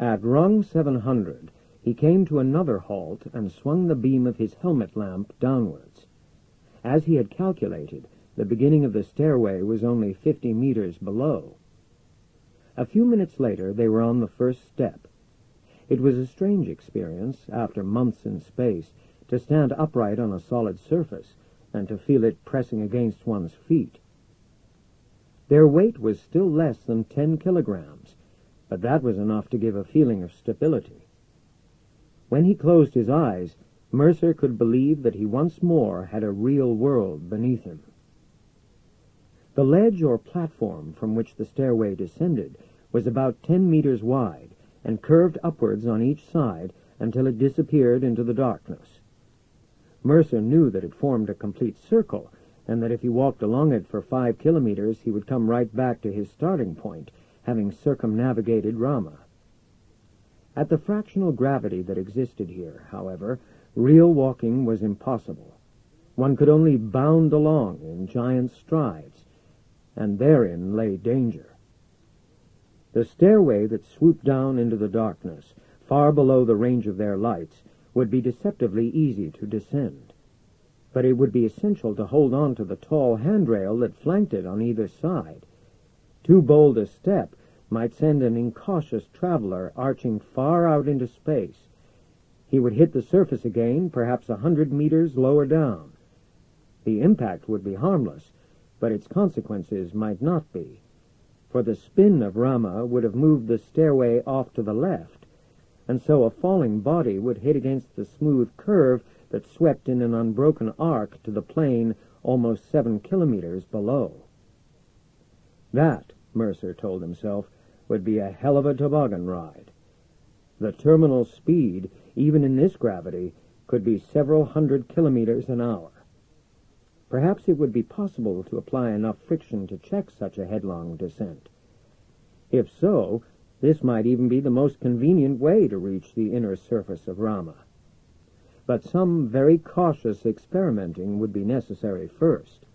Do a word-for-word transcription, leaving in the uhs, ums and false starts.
At rung seven hundred, he came to another halt and swung the beam of his helmet lamp downwards. As he had calculated, the beginning of the stairway was only fifty meters below. A few minutes later, they were on the first step. It was a strange experience, after months in space, to stand upright on a solid surface and to feel it pressing against one's feet. Their weight was still less than ten kilograms, but that was enough to give a feeling of stability. When he closed his eyes, Mercer could believe that he once more had a real world beneath him. The ledge or platform from which the stairway descended was about ten meters wide and curved upwards on each side until it disappeared into the darkness. Mercer knew that it formed a complete circle, and that if he walked along it for five kilometers he would come right back to his starting point, having circumnavigated Rama. At the fractional gravity that existed here, however, real walking was impossible. One could only bound along in giant strides, and therein lay danger. The stairway that swooped down into the darkness, far below the range of their lights, would be deceptively easy to descend. But it would be essential to hold on to the tall handrail that flanked it on either side. Too bold a step might send an incautious traveler arching far out into space. He would hit the surface again, perhaps a hundred meters lower down. The impact would be harmless, but its consequences might not be, for the spin of Rama would have moved the stairway off to the left, and so a falling body would hit against the smooth curve that swept in an unbroken arc to the plain almost seven kilometers below. That, Mercer told himself, would be a hell of a toboggan ride. The terminal speed, even in this gravity, could be several hundred kilometers an hour. Perhaps it would be possible to apply enough friction to check such a headlong descent. If so, this might even be the most convenient way to reach the inner surface of Rama. But some very cautious experimenting would be necessary first.